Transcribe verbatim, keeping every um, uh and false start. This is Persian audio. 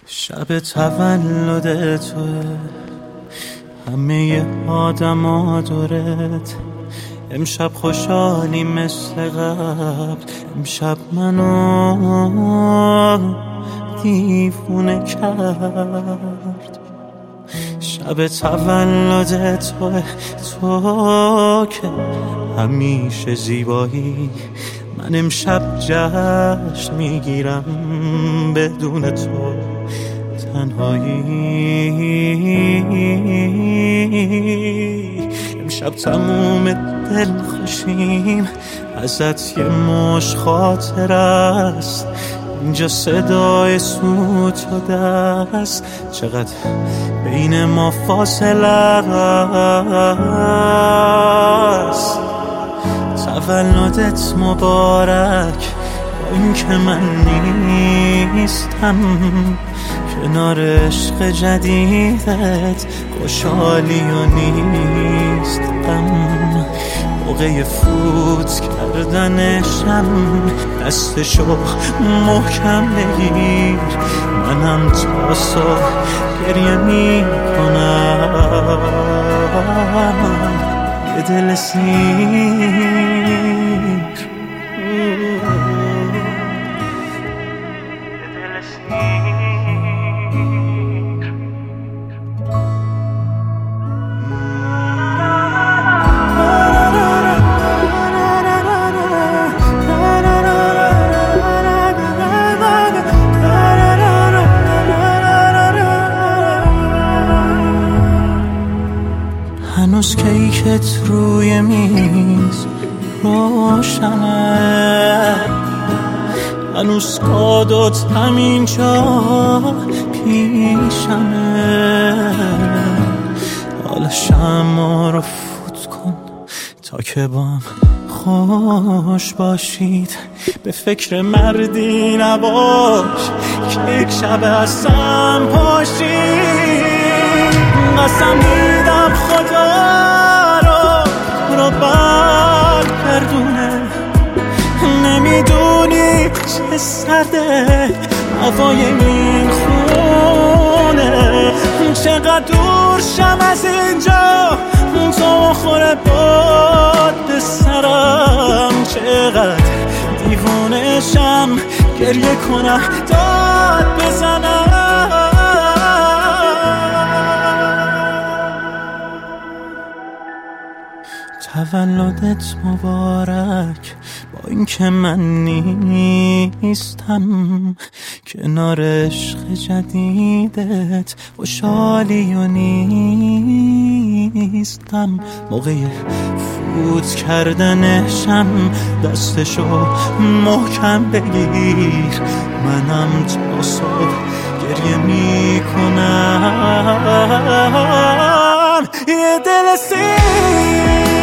شب تولد توه، همه آدم ها دورت. امشب خوشحالی مثل قبل، امشب منو دیوونه کرد. شب تولد توه، تو که همیشه زیبایی. من امشب جشن میگیرم بدون تو تنهایی. امشب تموم دل خوشیم، ازت یه مش خاطر است. اینجا صدای سوت و دست، چقدر بین ما فاصله است. تولدت مبارک، با این که من نیستم کنار عشق جدیدت، خوشحالی و نیستم. موقع فوت کردنشم دستشو محکم بگیر، منم تا صبح گریه میکنم. یه دل سیر هنوز کیکت روی میز روشنه، هنوز کادوت همینجا پیشمه. حالا شمع رو فوت کن تا که بام خوش باشید. به فکر مردی نباش که یک شب هستم پاشید. قسم میدم خدا رو رو برگردونه، نمیدونی چه سرده هوای این خونه. چقدر دور شم از اینجا تا خوره باد به سرم، چقدر دیوونه شم گریه کنم داد بزنم. تولدت مبارک، با این که من نیستم کنار عشق جدیدت، خوشحالی و نیستم. موقع فوت کردنشم دستشو محکم بگیر، منم تا صبح گریه میکنم. یه دل سیر